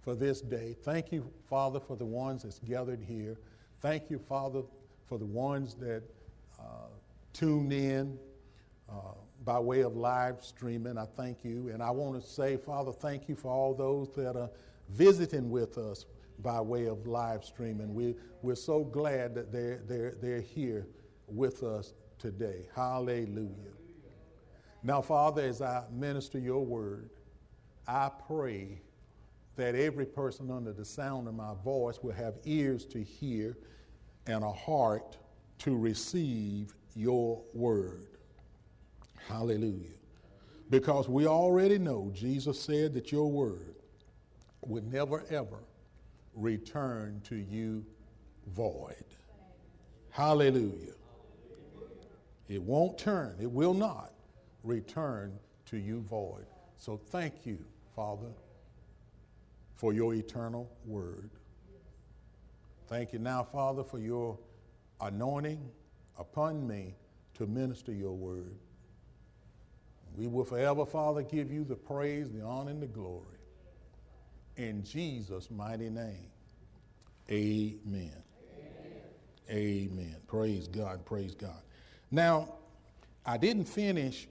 for this day. Thank you, Father, for the ones that's gathered here. Thank you, Father, for the ones that tuned in by way of live streaming. I thank you. And I want to say, Father, thank you for all those that are visiting with us by way of live streaming. We're so glad that they're here with us today. Hallelujah. Now, Father, as I minister your word, I pray that every person under the sound of my voice will have ears to hear and a heart to receive your word. Hallelujah. Because we already know Jesus said that your word would never, ever return to you void. Hallelujah. It won't turn. It will not return to you void. So thank you, Father, for your eternal word. Thank you now, Father, for your anointing upon me to minister your word. We will forever, Father, give you the praise, the honor, and the glory. In Jesus' mighty name, amen. Amen. Amen. Praise God, praise God. Now, I didn't finish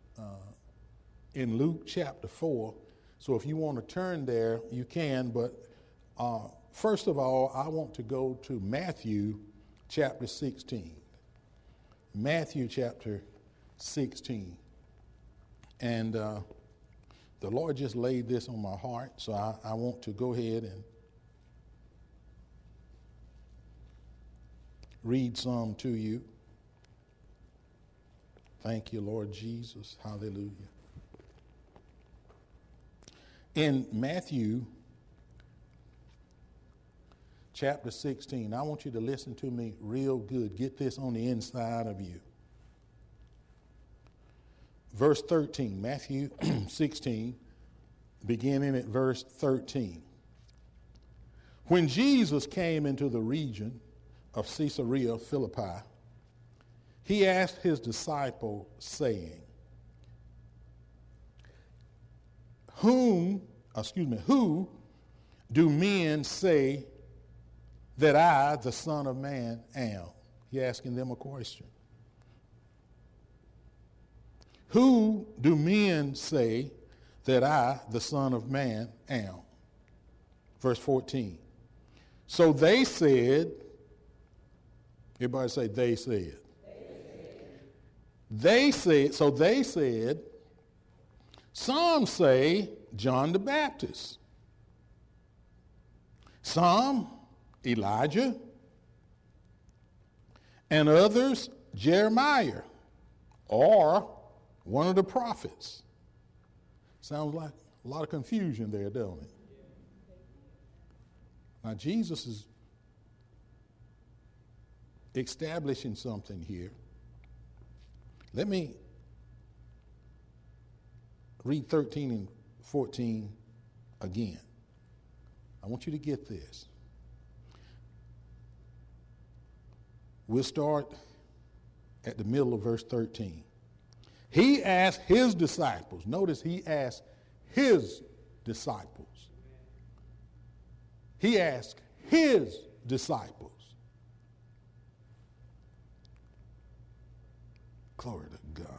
in Luke chapter 4, so if you want to turn there, you can, but first of all, I want to go to Matthew chapter 16. Matthew chapter 16. And the Lord just laid this on my heart, so I want to go ahead and read some to you. Thank you, Lord Jesus. Hallelujah. In Matthew chapter 16, I want you to listen to me real good. Get this on the inside of you. Verse 13, Matthew 16, beginning at verse 13. When Jesus came into the region of Caesarea Philippi, he asked his disciple, saying, Who do men say that I, the Son of Man, am? He asking them a question. Who do men say that I, the Son of Man, am? Verse 14. So they said, everybody say, they said. They said, some say John the Baptist, some Elijah, and others Jeremiah, or one of the prophets. Sounds like a lot of confusion there, don't it? Now, Jesus is establishing something here. Let me read 13 and 14 again. I want you to get this. We'll start at the middle of verse 13. He asked his disciples. Notice he asked his disciples. He asked his disciples. Glory to God.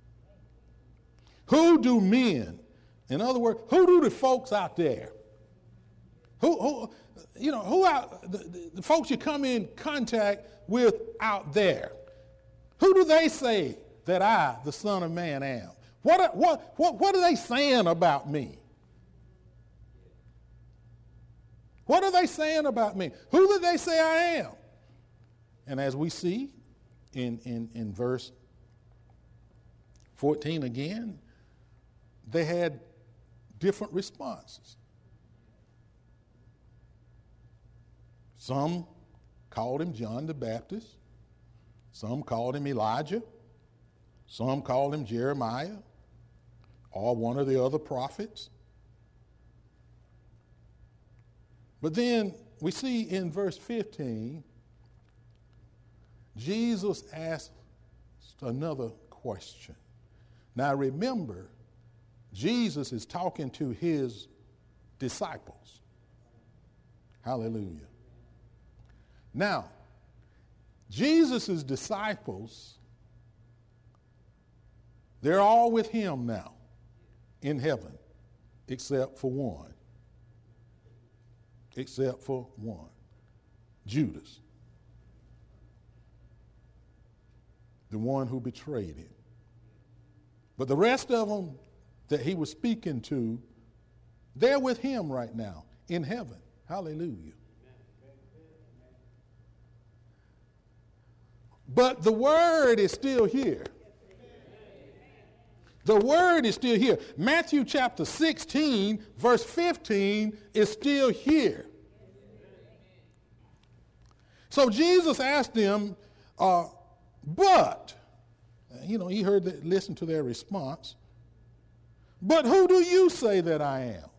Who do men, in other words, who do the folks out there, who out, the folks you come in contact with out there, who do they say that I, the Son of Man, am? What are they saying about me? What are they saying about me? Who do they say I am? And as we see in verse 14 again, they had different responses. Some called him John the Baptist. Some called him Elijah. Some called him Jeremiah or one of the other prophets. But then we see in verse 15, Jesus asked another question. Now remember, Jesus is talking to his disciples. Hallelujah. Now, Jesus' disciples, they're all with him now in heaven, except for one. Except for one, Judas, the one who betrayed him. But the rest of them that he was speaking to, they're with him right now in heaven. Hallelujah. But the word is still here. The word is still here. Matthew chapter 16, verse 15 is still here. So Jesus asked them, he heard that, listened to their response. But who do you say that I am?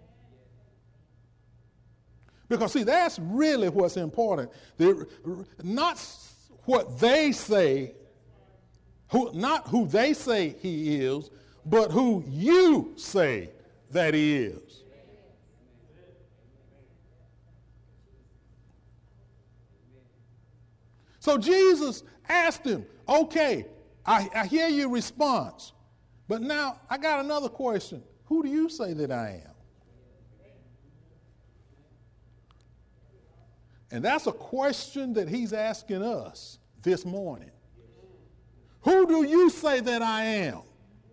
Because, see, that's really what's important. Not what they say, not who they say he is, but who you say that he is. So Jesus asked him, okay, I hear your response, but now I got another question. Who do you say that I am? And that's a question that he's asking us this morning. Who do you say that I am?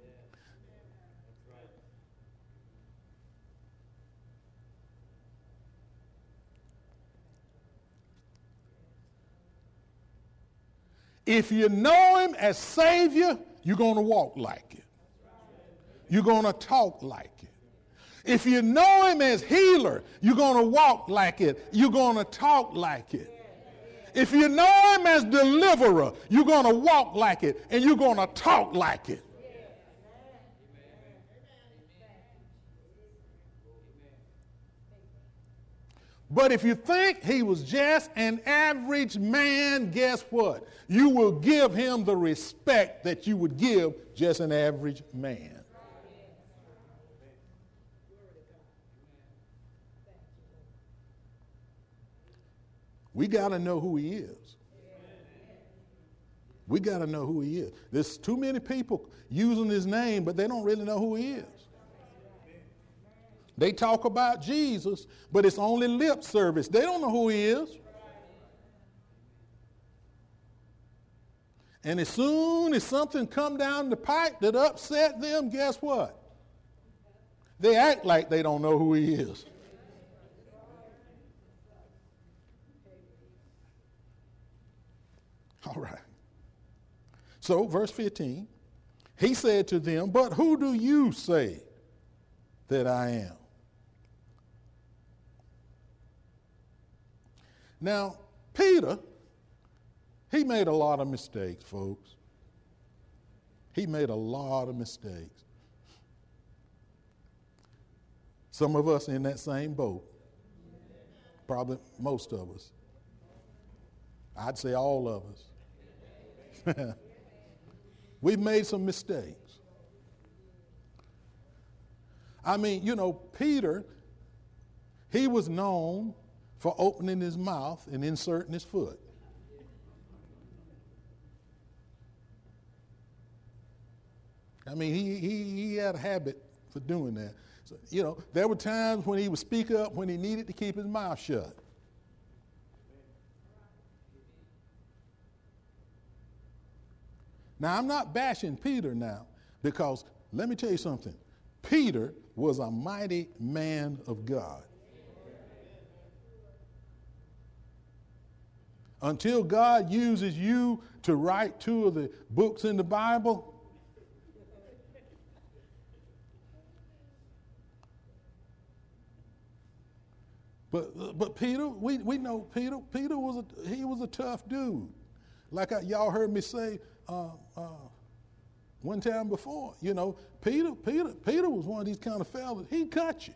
If you know him as Savior, you're going to walk like it. You're going to talk like it. If you know him as healer, you're going to walk like it. You're going to talk like it. If you know him as deliverer, you're going to walk like it and you're going to talk like it. But if you think he was just an average man, guess what? You will give him the respect that you would give just an average man. We got to know who he is. We got to know who he is. There's too many people using his name, but they don't really know who he is. They talk about Jesus, but it's only lip service. They don't know who he is. And as soon as something come down the pipe that upset them, guess what? They act like they don't know who he is. All right. So, verse 15, he said to them, but who do you say that I am? Now, Peter, he made a lot of mistakes, folks. He made a lot of mistakes. Some of us in that same boat. Probably most of us. I'd say all of us. We've made some mistakes. I mean, Peter, he was known for opening his mouth and inserting his foot. I mean, he had a habit for doing that. So, there were times when he would speak up when he needed to keep his mouth shut. Now, I'm not bashing Peter now, because let me tell you something. Peter was a mighty man of God. Until God uses you to write 2 of the books in the Bible, but Peter, we know Peter. Peter was a tough dude. Like y'all heard me say one time before, Peter was one of these kind of fellas. He'd cut you.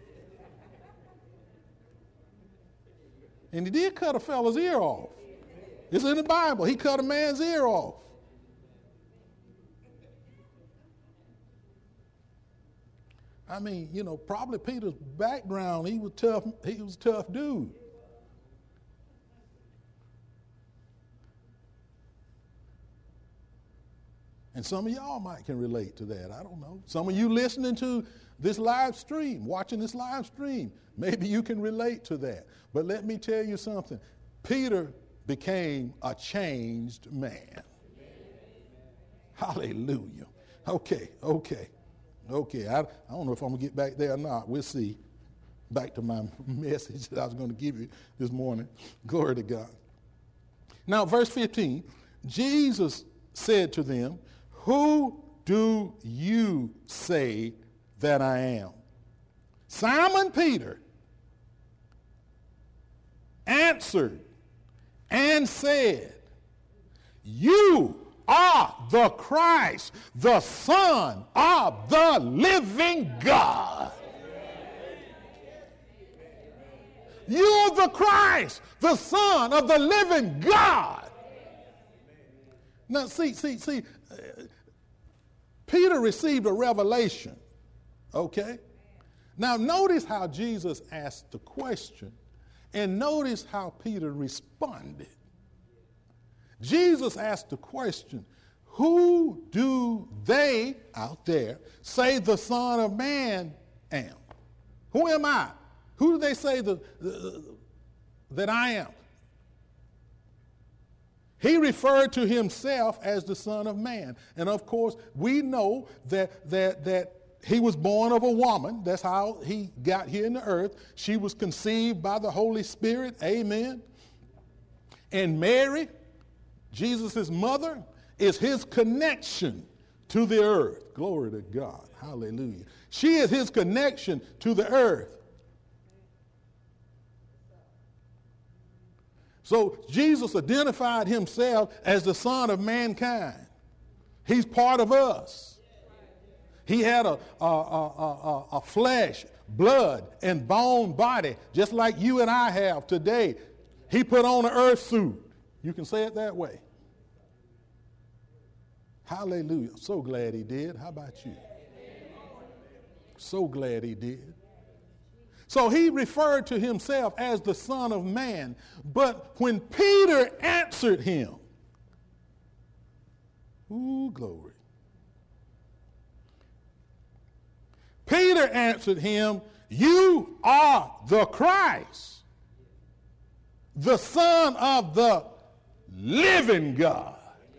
And he did cut a fella's ear off. It's in the Bible. He cut a man's ear off. I mean, you know, probably Peter's background, he was a tough dude. And some of y'all might can relate to that. I don't know. Some of you listening to this live stream, watching this live stream, maybe you can relate to that. But let me tell you something. Peter became a changed man. Hallelujah. Okay. I don't know if I'm going to get back there or not. We'll see. Back to my message that I was going to give you this morning. Glory to God. Now, verse 15, Jesus said to them, "Who do you say that I am?" Simon Peter answered and said, "You are the Christ, the Son of the living God." You're the Christ, the Son of the living God. Now, see, Peter received a revelation, okay? Now, notice how Jesus asked the question, and notice how Peter responded. Jesus asked the question, who do they out there say the Son of Man am? Who am I? Who do they say that I am? He referred to himself as the Son of Man. And of course, we know that he was born of a woman. That's how he got here in the earth. She was conceived by the Holy Spirit. Amen. And Mary, Jesus' mother, is his connection to the earth. Glory to God. Hallelujah. She is his connection to the earth. So Jesus identified himself as the Son of mankind. He's part of us. He had a flesh, blood, and bone body, just like you and I have today. He put on an earth suit. You can say it that way. Hallelujah. So glad he did. How about you? So glad he did. So he referred to himself as the Son of Man. But when Peter answered him, ooh, glory. Peter answered him, "You are the Christ, the Son of the living God."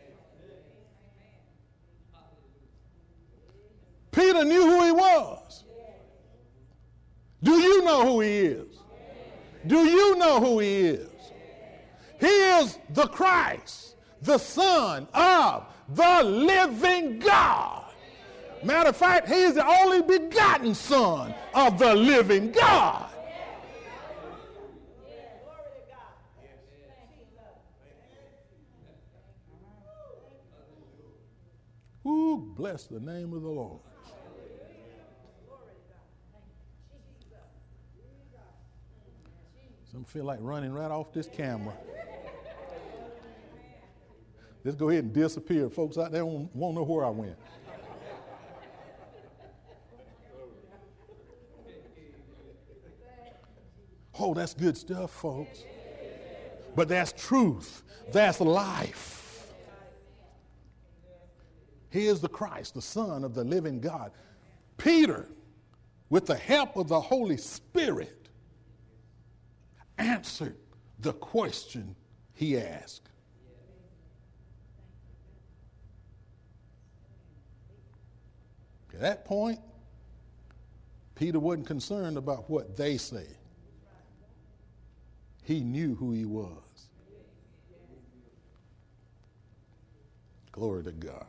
Peter knew who he was. Do you know who he is? Do you know who he is? He is the Christ, the Son of the living God. Matter of fact, he is the only begotten Son of the living God. Ooh, bless the name of the Lord. Some feel like running right off this camera. Let's go ahead and disappear. Folks out there won't know where I went. Oh, that's good stuff, folks. But that's truth. That's life. He is the Christ, the Son of the living God. Peter, with the help of the Holy Spirit, answered the question he asked. At that point, Peter wasn't concerned about what they said. He knew who he was. Glory to God.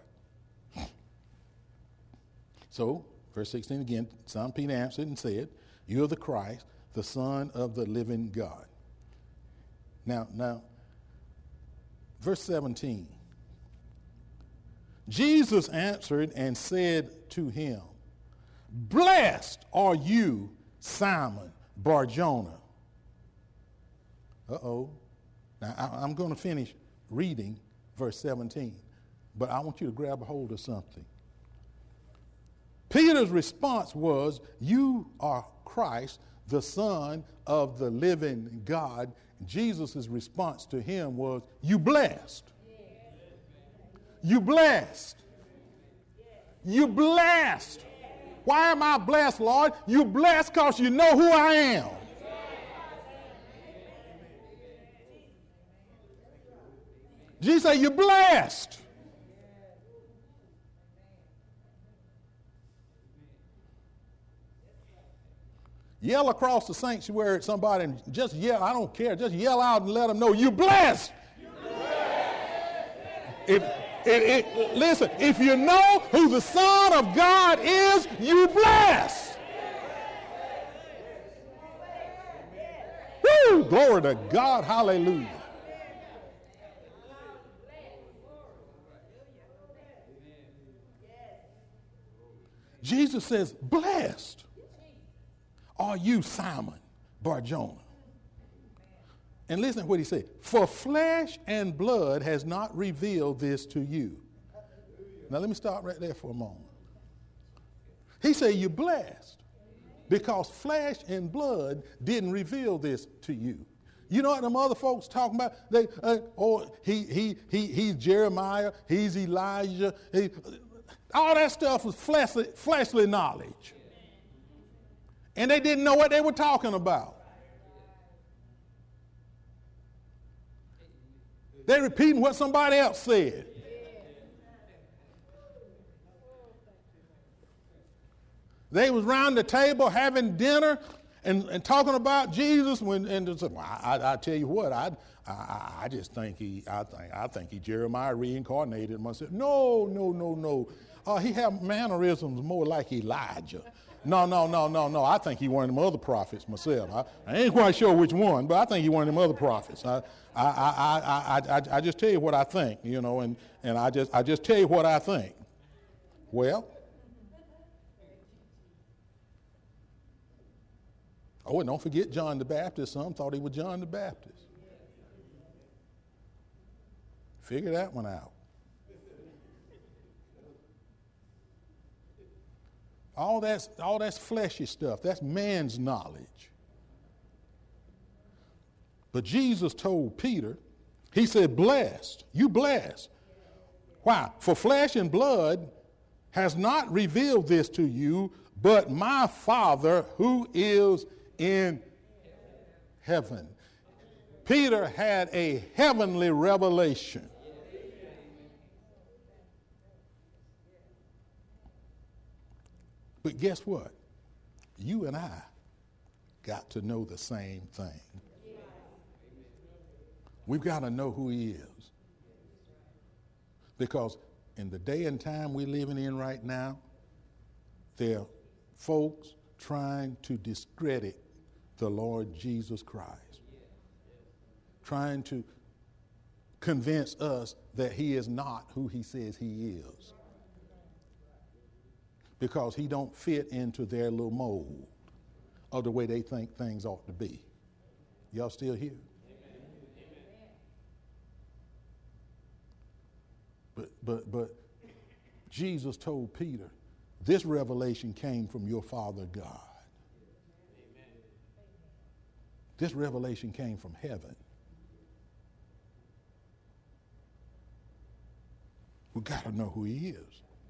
So, verse 16 again, Simon Peter answered and said, "You are the Christ, the Son of the living God." Now, verse 17. Jesus answered and said to him, "Blessed are you, Simon Bar-Jonah." Uh-oh. Now, I'm going to finish reading verse 17, but I want you to grab a hold of something. Peter's response was, "You are Christ, the Son of the living God." Jesus' response to him was, "You blessed. You blessed. You blessed." Why am I blessed, Lord? You blessed because you know who I am. Jesus said, "You're blessed." Yell across the sanctuary at somebody and just yell. I don't care. Just yell out and let them know you're blessed. Listen, if you know who the Son of God is, you blessed. Woo! Glory to God. Hallelujah. Jesus says, "Blessed are you, Simon Bar-Jonah." And listen to what he said. "For flesh and blood has not revealed this to you." Now let me stop right there for a moment. He said, "You're blessed because flesh and blood didn't reveal this to you." You know what them other folks talking about? He's Jeremiah, he's Elijah. All that stuff was fleshly knowledge. And they didn't know what they were talking about. They're repeating what somebody else said. They was around the table having dinner and talking about Jesus I tell you what, I just think he Jeremiah reincarnated myself. No. He had mannerisms more like Elijah. No. I think he one of them other prophets myself. I ain't quite sure which one, but I think he one of them other prophets. I just tell you what I think, and I just tell you what I think. Well, and don't forget John the Baptist. Some thought he was John the Baptist. Figure that one out. All that's fleshy stuff. That's man's knowledge. But Jesus told Peter, he said, "Blessed, you blessed." Why? "For flesh and blood has not revealed this to you, but my Father who is in heaven." Peter had a heavenly revelation. But guess what? You and I got to know the same thing. We've got to know who he is. Because in the day and time we're living in right now, there are folks trying to discredit the Lord Jesus Christ. Trying to convince us that he is not who he says he is. Because he don't fit into their little mold of the way they think things ought to be. Y'all still here? But Jesus told Peter, this revelation came from your Father God. This revelation came from heaven. We got to know who he is.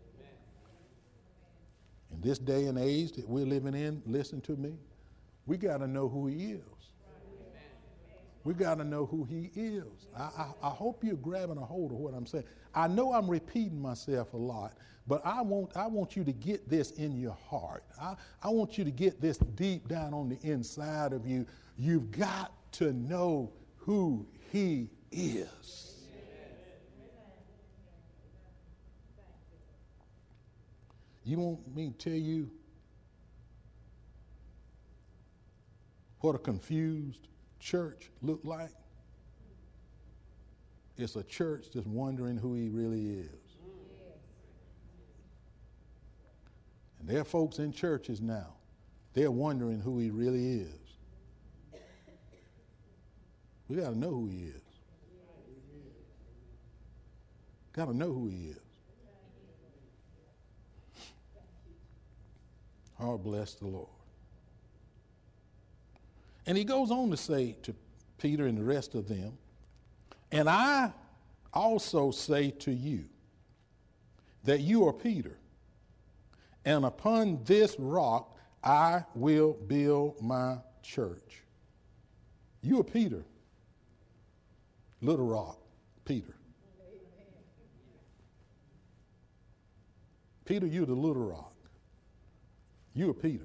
In this day and age that we're living in, listen to me, we got to know who he is. We got to know who he is. I hope you're grabbing a hold of what I'm saying. I know I'm repeating myself a lot, but I want you to get this in your heart. I want you to get this deep down on the inside of you. You've got to know who he is. You want me to tell you what a confused church look like? It's a church that's wondering who he really is. And there are folks in churches now, they're wondering who he really is. We got to know who he is. Got to know who he is. Oh, bless the Lord. And he goes on to say to Peter and the rest of them, and I also say to you that you are Peter, and upon this rock I will build my church. You are Peter, little rock, Peter. Peter, you're the little rock. You are Peter.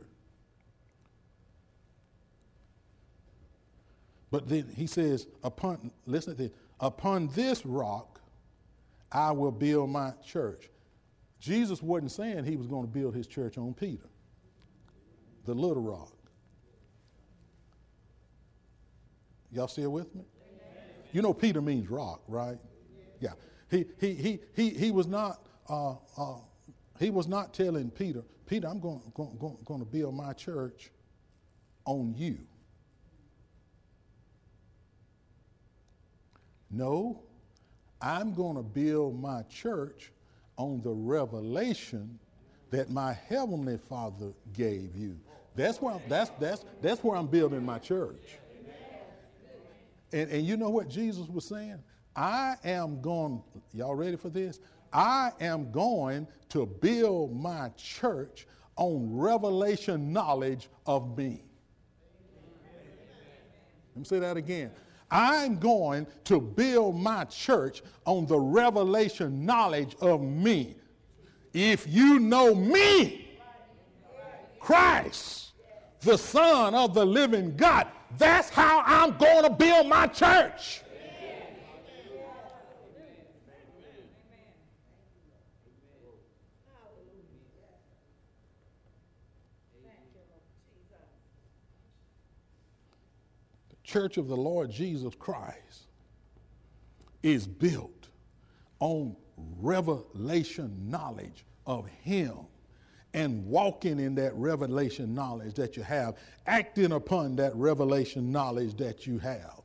But then he says, listen to this, upon this rock I will build my church. Jesus wasn't saying he was going to build his church on Peter, the little rock. Y'all still with me? You know Peter means rock, right? Yeah. He was not telling Peter, I'm going to build my church on you. No, I'm going to build my church on the revelation that my heavenly Father gave you. That's where I'm building my church. And you know what Jesus was saying? Y'all ready for this? I am going to build my church on revelation knowledge of me. Let me say that again. I'm going to build my church on the revelation knowledge of me. If you know me, Christ, the Son of the living God, that's how I'm going to build my church. Church of the Lord Jesus Christ is built on revelation knowledge of him and walking in that revelation knowledge that you have, acting upon that revelation knowledge that you have.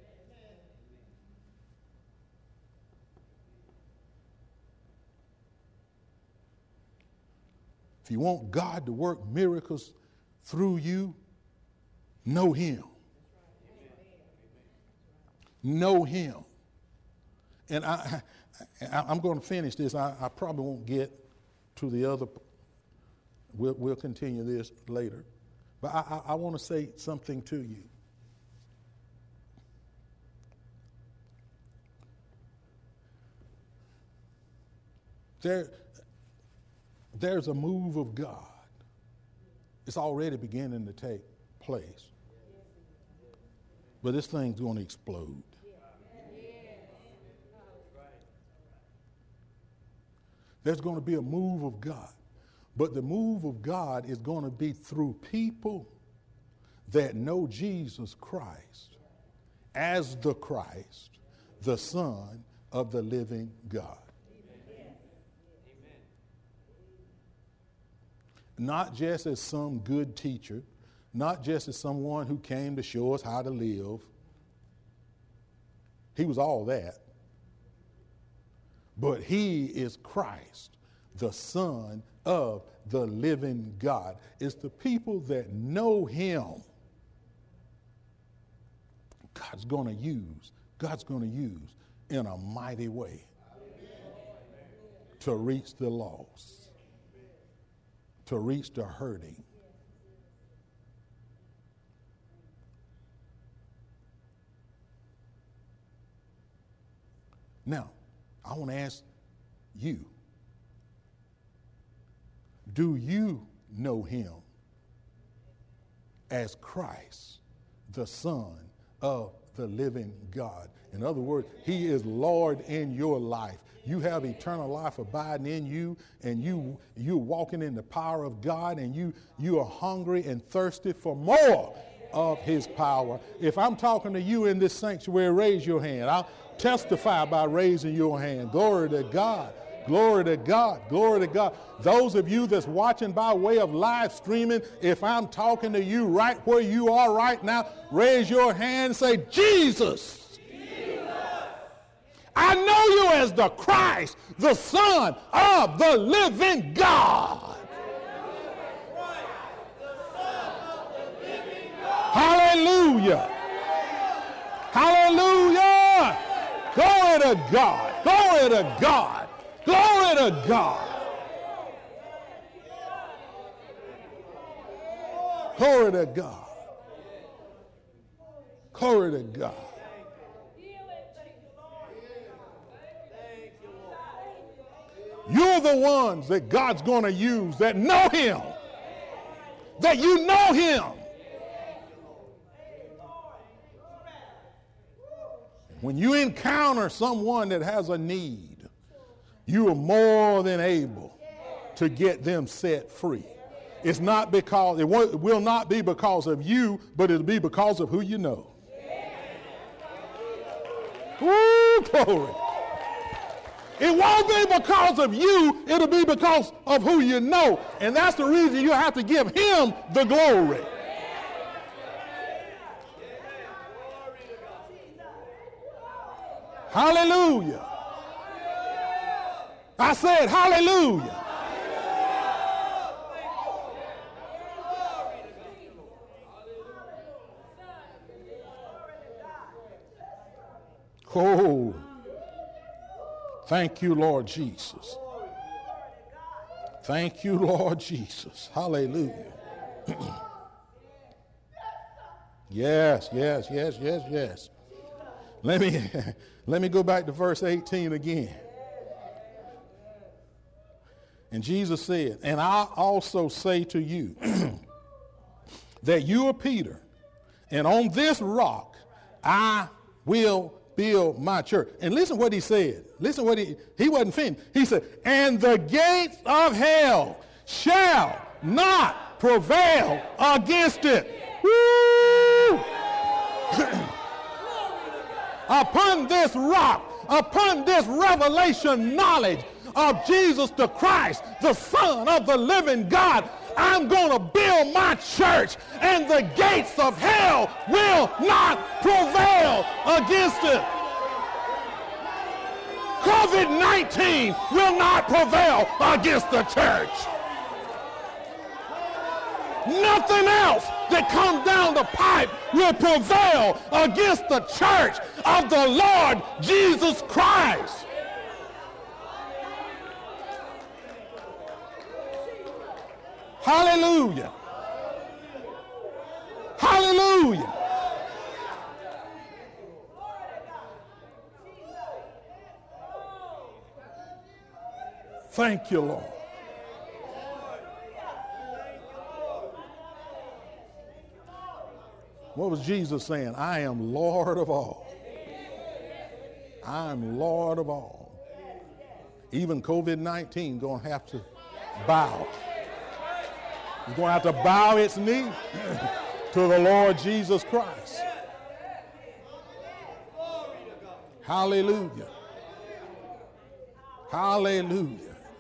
If you want God to work miracles through you, know him. Know him. And I'm going to finish this. I probably won't get to the other. We'll continue this later. But I want to say something to you. There's a move of God. It's already beginning to take place. But this thing's going to explode. There's going to be a move of God. But the move of God is going to be through people that know Jesus Christ as the Christ, the Son of the living God. Amen. Not just as some good teacher, not just as someone who came to show us how to live. He was all that. But he is Christ, the Son of the living God. It's the people that know him God's going to use in a mighty way to reach the lost, to reach the hurting. Now, I want to ask you, do you know him as Christ, the Son of the living God? In other words, he is Lord in your life. You have eternal life abiding in you, and you're walking in the power of God, and you are hungry and thirsty for more of his power. If I'm talking to you in this sanctuary, raise your hand. I'll testify by raising your hand. Glory to God. Glory to God. Glory to God. Those of you that's watching by way of live streaming, if I'm talking to you right where you are right now, raise your hand and say, Jesus. I know you as the Christ, the Son of the living God. Hallelujah. Hallelujah. Glory to God. Glory to God. Glory to God. Glory to God. Glory to God. You're the ones that God's going to use that know him. That you know him. When you encounter someone that has a need, you are more than able to get them set free. It's not because, it will not be because of you, but it'll be because of who you know. Woo, glory. It won't be because of you, it'll be because of who you know. And that's the reason you have to give him the glory. Hallelujah. I said hallelujah. Oh, thank you, Lord Jesus. Thank you, Lord Jesus. Hallelujah. Yes. Let me go back to verse 18 again. And Jesus said, and I also say to you that you are Peter, and on this rock I will build my church. And listen what he said. Listen what he wasn't finished. He said, and the gates of hell shall not prevail against it. Woo! Upon this rock, upon this revelation knowledge of Jesus the Christ, the Son of the living God, I'm going to build my church, and the gates of hell will not prevail against it. COVID-19 will not prevail against the church. Nothing else that comes down the pipe will prevail against the church of the Lord Jesus Christ. Hallelujah. Hallelujah. Thank you, Lord. What was Jesus saying? I am Lord of all. I am Lord of all. Even COVID-19 going to have to bow. It's going to have to bow its knee to the Lord Jesus Christ. Hallelujah. Hallelujah.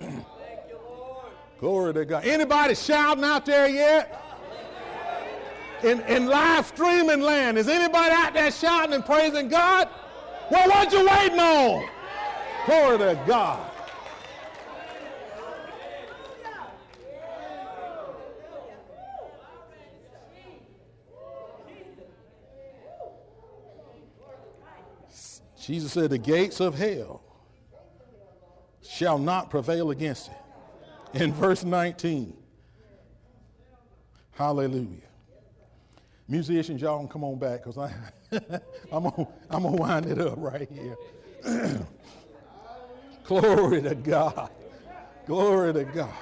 Glory to God. Anybody shouting out there yet? In live streaming land, is anybody out there shouting and praising God? Well, what you waiting on? Glory to God. Jesus said the gates of hell shall not prevail against it. In verse 19. Hallelujah. Musicians, y'all can come on back because I'm gonna wind it up right here. Glory to God. Glory to God.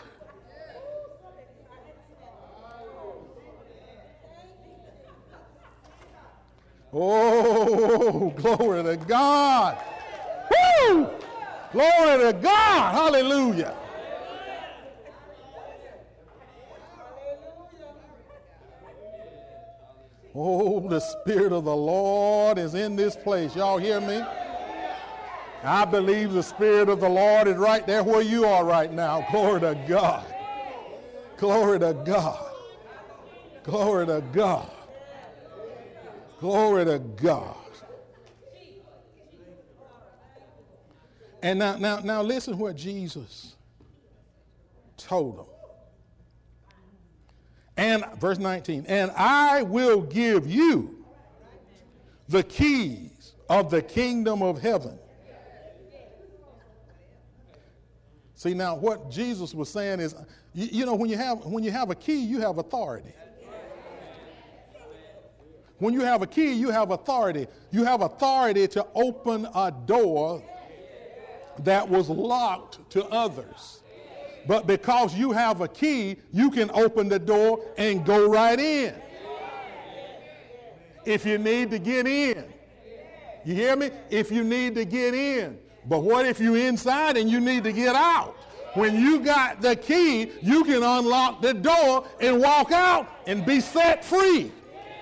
Oh, glory to God. Woo! Glory to God. Hallelujah. Oh, the Spirit of the Lord is in this place. Y'all hear me? I believe the Spirit of the Lord is right there where you are right now. Glory to God. Glory to God. Glory to God. Glory to God. And now listen what Jesus told them. And verse 19, and I will give you the keys of the kingdom of heaven. See, now what Jesus was saying is, you know, when you have a key, you have authority. When you have a key, you have authority. You have authority to open a door that was locked to others. But because you have a key, you can open the door and go right in. If you need to get in. You hear me? If you need to get in. But what if you're inside and you need to get out? When you got the key, you can unlock the door and walk out and be set free.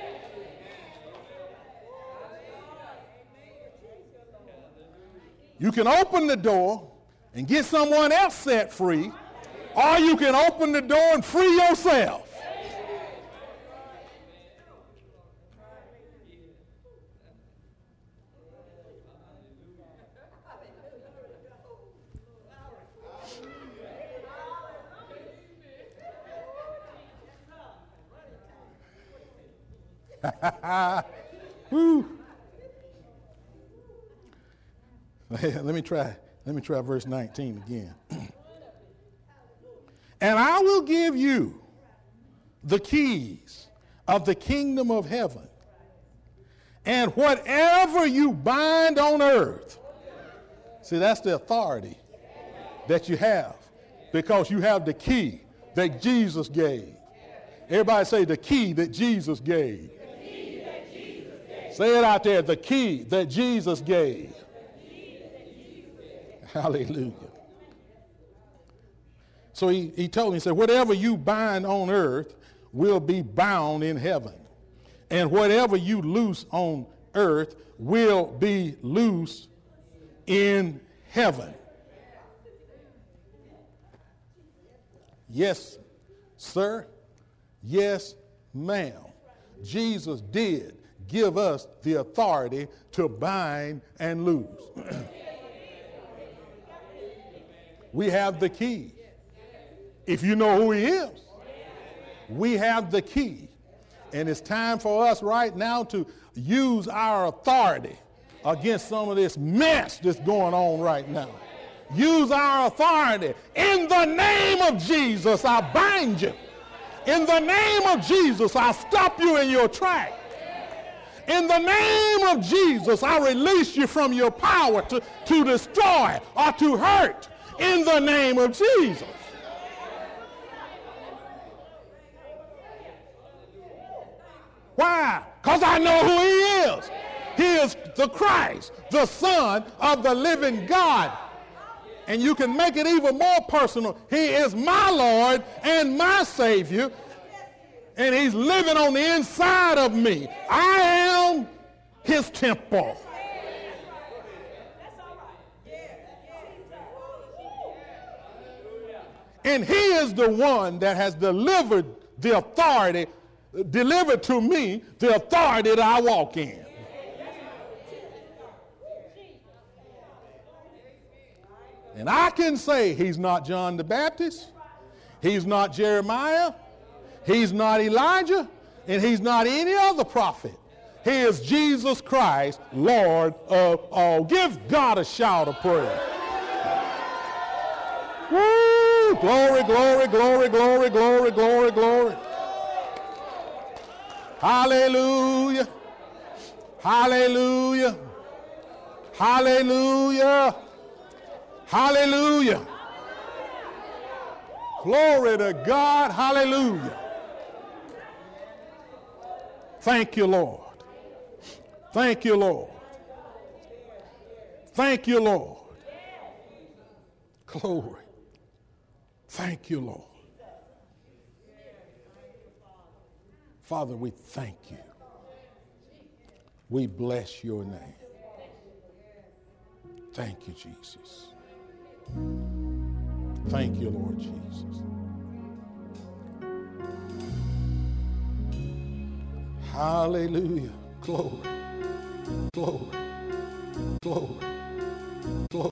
You can open the door and get someone else set free, or you can open the door and free yourself. Woo. Let me try verse 19 again. And I will give you the keys of the kingdom of heaven, and whatever you bind on earth. See, that's the authority that you have, because you have the key that Jesus gave. Everybody say the key that Jesus gave. Say it out there, the key that Jesus gave. Hallelujah. So he told me, he said, whatever you bind on earth will be bound in heaven. And whatever you loose on earth will be loose in heaven. Yes, sir. Yes, ma'am. Jesus did give us the authority to bind and loose. We have the key. If you know who he is, we have the key. And it's time for us right now to use our authority against some of this mess that's going on right now. Use our authority. In the name of Jesus, I bind you. In the name of Jesus, I stop you in your track. In the name of Jesus, I release you from your power to destroy or to hurt. In the name of Jesus. Why? Because I know who he is. He is the Christ, the Son of the living God. And you can make it even more personal. He is my Lord and my Savior. And he's living on the inside of me. I am his temple. And he is the one that has delivered the authority, delivered to me the authority that I walk in. And I can say he's not John the Baptist, he's not Jeremiah, he's not Elijah, and he's not any other prophet. He is Jesus Christ, Lord of all. Give God a shout of praise. Woo! Glory, glory, glory, glory, glory, glory, glory. Hallelujah. Hallelujah. Hallelujah. Hallelujah. Glory to God. Hallelujah. Thank you, Lord. Thank you, Lord. Thank you, Lord. Glory. Thank you, Lord. Father, we thank you. We bless your name. Thank you, Jesus. Thank you, Lord Jesus. Hallelujah. Glory. Glory. Glory. Glory.